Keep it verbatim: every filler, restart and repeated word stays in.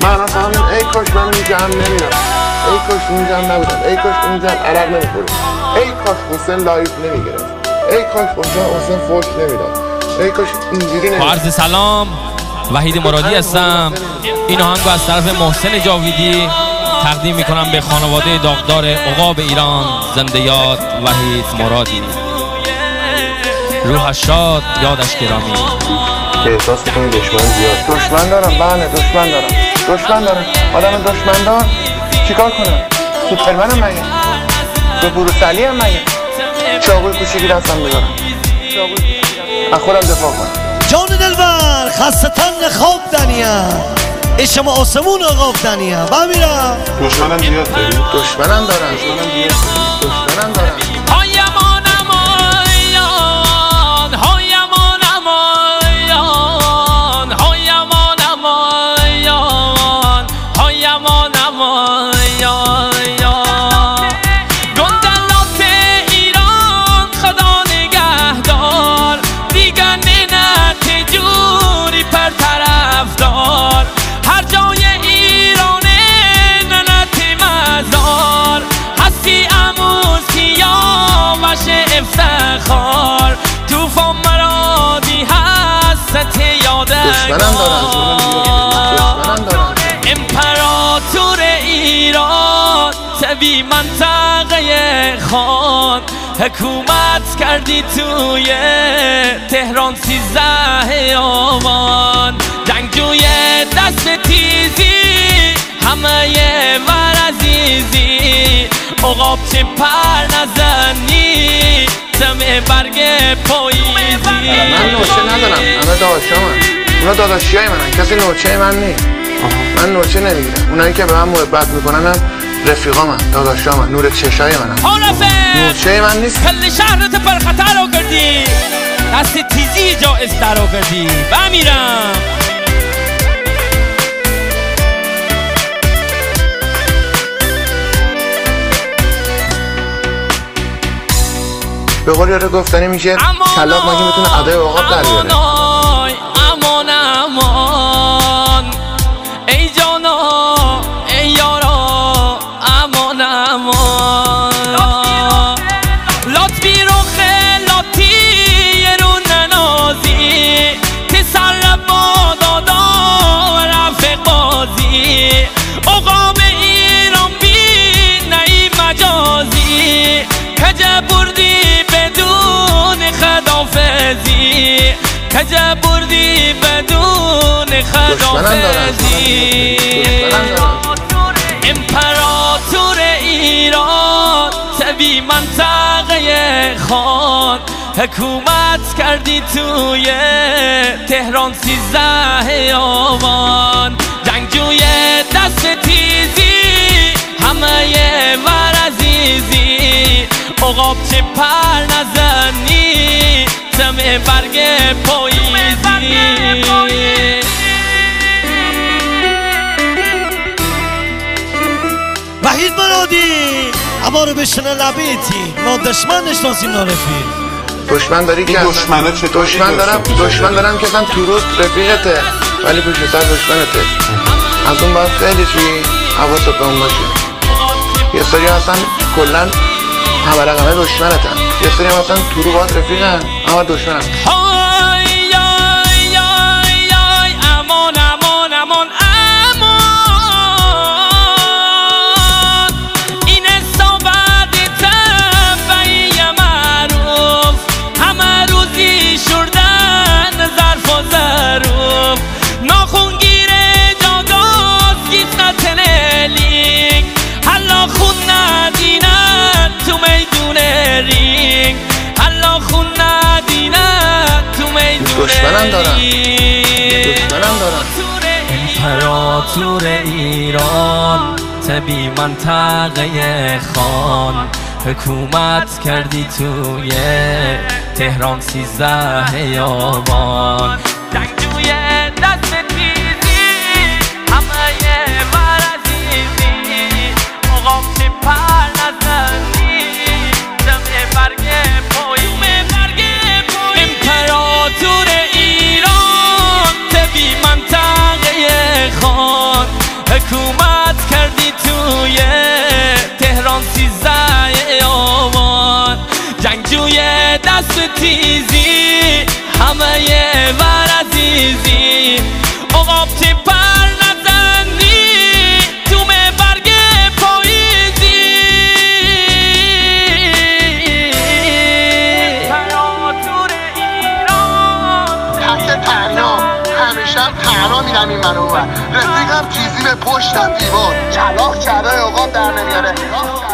من اصلا ای کاش من اینجا هم نمیرم، ای کاش اینجا هم نبودم، ای کاش اینجا هم عرق نمیخورد، ای کاش حسین لایف نمیگرفت، ای کاش حسین فوش نمیداد، ای کاش اینجوری نمیداد. عرض سلام، وحید مرادی هستم. این آهنگو از طرف محسن جاویدی تقدیم میکنم به خانواده داغدار عقاب ایران. زنده یاد وحید مرادی، روحش شاد، یادش گرامی. احساس میکنی دشمن زیاد؟ دشمن دارم، بله دشمن دارم، دشمن دارم. آدم دشمن دار چیکار کنم؟ سوپرمنم مگه؟ به بروسلی هم مگه؟ چاقوی کوچیکی دستم میدارم، از خودم دفاع کنم. جان دلبر خستتن خواب دنیا، اشم آسمون آقاب دنیا. بمیرم دشمنم زیاد داری؟ دشمنم دارم، دشمنم زیاد دشمنم دارم. هر جای ایران ننت مزار هستی اموز سیاوش افتخار توفان مرادی هست یادگار. امپراتور ایران تبی منطقه خان حکومت کردی توی تهران سیزده آبان. جنگجوی دست تیزی همه ور عزیزی عقاب چه پر نزنی سمه برگ پاییزی. من نوچه ندارم، همه داداشا من، اونا داداشی های منن، کسی نوچه من نی. من نوچه نمیگیرم، اونایی که به من محبت میکنن هم رفیقا من، داداشا من، نور چشای منن. نوچه من نیست. کل شهرت پر خطر رو کردی، دست تیزی جایز در رو کردی. بمیرم به قول یاره گفتنی میشه کلاق مگه میتونه ادای عقاب در بیاره. امان امان ای جانا ای یارا امان امان لطفی رو خلاتی رو ننازی که سر بادادا رفع قاضی عقاب ایران بی نهی مجازی کجا بردی بدون خدافزی کجا بردی بدون خدافزی. امپراتور ایران تبی منطقه خان حکومت کردی توی تهران سیزده آبان. جنگجوی دست تیزی همه ور عزیزی عقاب چه پر نزنی سمه برگ پاییزی. وحید مرادی اما رو بشنه لبیتی ما دشمن نشناسیم نارفیق. دشمن داری که دشمنه چطور؟ دشمن دارم، دشمن دارم که اصلا تو روز رفیقته ولی پشت سر دشمنته. از اون باید خیلی توی حواست به اون باشه. یه سری هستن کلن همه رقمه دشمنتن، یه سری هم اصلا تو رو باید رفیقن اما دشمنن. امان امان امان امان این صحبت تبعی معروف همه روزی شردن ظرف و ظروف ناخون گیره جاگاز گیت نتنلیک حالا خون ندینن تو میدون رینگ حالا خون ندینن تو میدون دشمنم دارم، دشمنم دارم. امپراتور ایران تبی منطقه خان حکومت کردی توی تهران سیزده آبان. جنگجوی دست تیزی همه ور عزیزی عقاب چه پر نزنی سمه برگ پاییزی. امپراتور ایران تبی منطقه خان ور عزیزی عقاب چه پر نزنی تو برگ پاییزی تراتور ایران تک تنها همیشه هم تنها میرم این منو بر رفیقم چیزی به پشتم دیوار چلاخ چرای عقاب در نمیاره